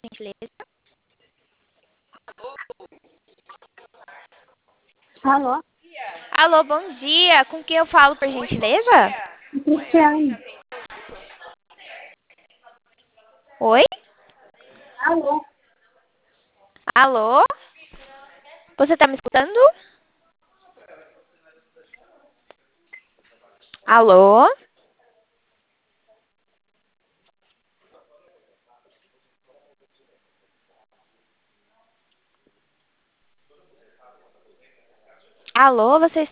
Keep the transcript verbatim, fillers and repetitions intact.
por gentileza? Alô? Alô, bom dia. Com quem eu falo, por gentileza? Cristiane. Oi? Alô? Alô? Você tá me escutando? Alô? Alô, você